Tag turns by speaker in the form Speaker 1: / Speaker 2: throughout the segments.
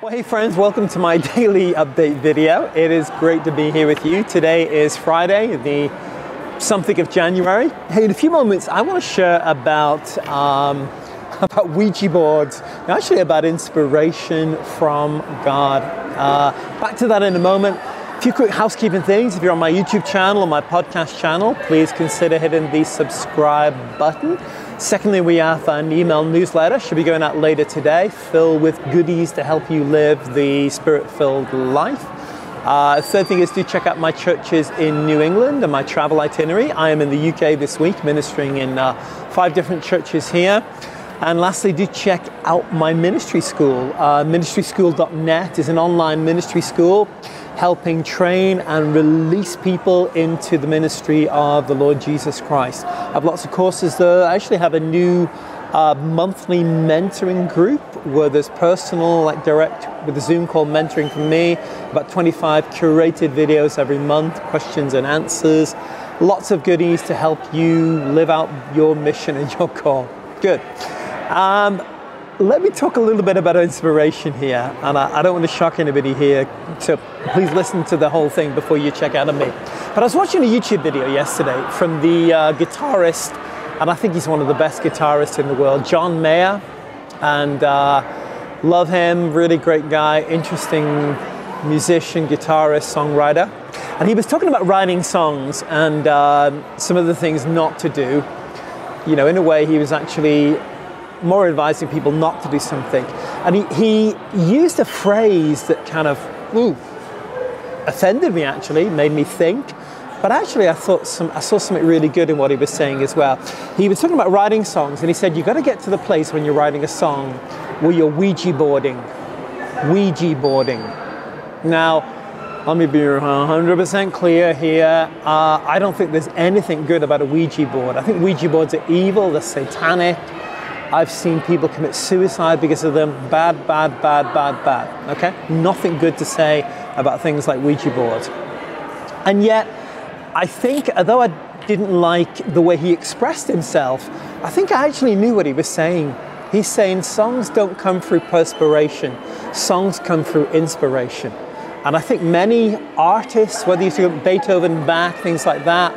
Speaker 1: Well, hey friends, welcome to my daily update video. It is great to be here with you. Today is Friday, the something of January. Hey, in a few moments, I want to share about Ouija boards, and actually about inspiration from God. Back to that in a moment. A few quick housekeeping things. If you're on my YouTube channel or my podcast channel, please consider hitting the subscribe button. Secondly, we have an email newsletter, should be going out later today, filled with goodies to help you live the Spirit-filled life. Third thing is to check out my churches in New England and my travel itinerary. I am in the UK this week, ministering in 5 different churches here. And lastly, do check out my ministry school. Ministryschool.net is an online ministry school helping train and release people into the ministry of the Lord Jesus Christ. I have lots of courses there. I actually have a new monthly mentoring group where there's personal, like direct with a Zoom call mentoring from me, about 25 curated videos every month, questions and answers, lots of goodies to help you live out your mission and your call. Good. Let me talk a little bit about inspiration here, and I don't want to shock anybody here, so please listen to the whole thing before you check out on me. But I was watching a YouTube video yesterday from the guitarist, and I think he's one of the best guitarists in the world, John Mayer, and love him, really great guy, interesting musician, guitarist, songwriter. And he was talking about writing songs and some of the things not to do. You know, in a way, he was actually more advising people not to do something. And he used a phrase that kind of offended me, actually, made me think. But actually, I saw something really good in what he was saying as well. He was talking about writing songs, and he said, you've got to get to the place when you're writing a song where you're Ouija boarding. Ouija boarding. Now, let me be 100% clear here. I don't think there's anything good about a Ouija board. I think Ouija boards are evil, they're satanic. I've seen people commit suicide because of them. Bad, bad, bad, bad, bad. Okay? Nothing good to say about things like Ouija boards. And yet, I think, although I didn't like the way he expressed himself, I think I actually knew what he was saying. He's saying songs don't come through perspiration. Songs come through inspiration. And I think many artists, whether you see Beethoven, Bach, things like that,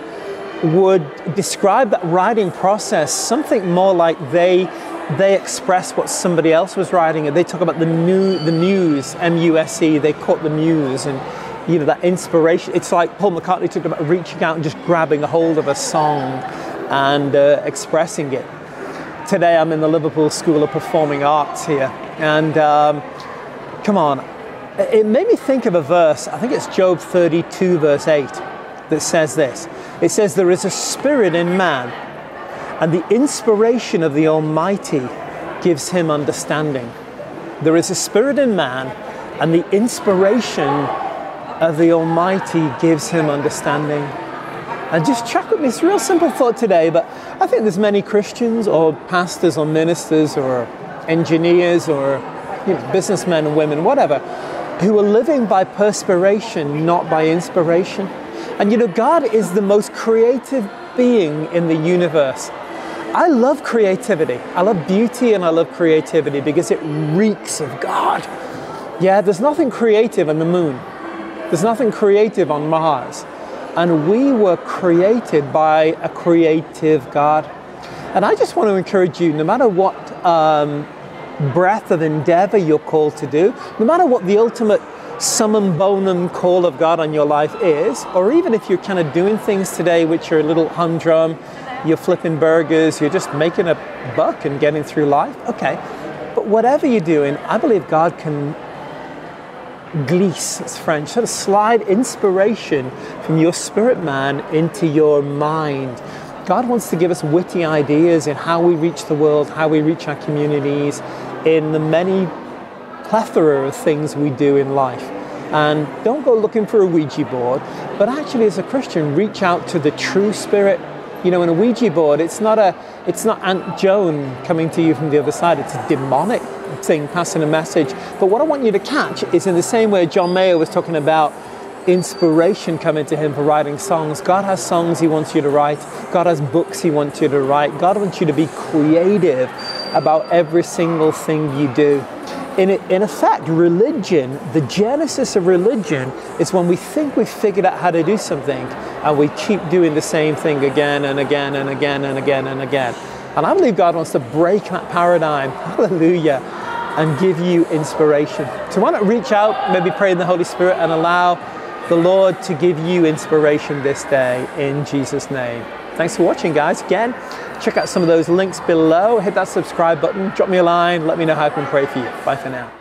Speaker 1: would describe that writing process something more like they express what somebody else was writing, and they talk about the muse, M-U-S-E, they caught the muse, and you know, that inspiration. It's like Paul McCartney talked about reaching out and just grabbing a hold of a song and expressing it. Today I'm in the Liverpool School of Performing Arts here, and come on, it made me think of a verse, I think it's Job 32 verse 8, that says this. It says, there is a spirit in man, and the inspiration of the Almighty gives him understanding. There is a spirit in man, and the inspiration of the Almighty gives him understanding. And just check with me, it's a real simple thought today, but I think there's many Christians or pastors or ministers or engineers or businessmen and women, whatever, who are living by perspiration, not by inspiration. And you know, God is the most creative being in the universe. I love creativity. I love beauty and I love creativity because it reeks of God. Yeah, there's nothing creative on the moon. There's nothing creative on Mars. And we were created by a creative God. And I just want to encourage you, no matter what breadth of endeavor you're called to do, no matter what the ultimate summum bonum call of God on your life is, or even if you're kind of doing things today which are a little humdrum, you're flipping burgers, you're just making a buck and getting through life, okay. But whatever you're doing, I believe God can glisse, it's French, sort of slide inspiration from your spirit man into your mind. God wants to give us witty ideas in how we reach the world, how we reach our communities, in the many plethora of things we do in life. And don't go looking for a Ouija board, but actually as a Christian, reach out to the true spirit. You know, in a Ouija board, it's not Aunt Joan coming to you from the other side, it's a demonic thing passing a message. But what I want you to catch is, in the same way John Mayer was talking about inspiration coming to him for writing songs, God has songs he wants you to write, God has books he wants you to write, God wants you to be creative about every single thing you do. In effect, religion, the genesis of religion is when we think we've figured out how to do something and we keep doing the same thing again and again and again and again and again. And I believe God wants to break that paradigm, hallelujah, and give you inspiration. So why not reach out, maybe pray in the Holy Spirit and allow the Lord to give you inspiration this day in Jesus' name. Thanks for watching, guys. Again, check out some of those links below. Hit that subscribe button, drop me a line, let me know how I can pray for you. Bye for now.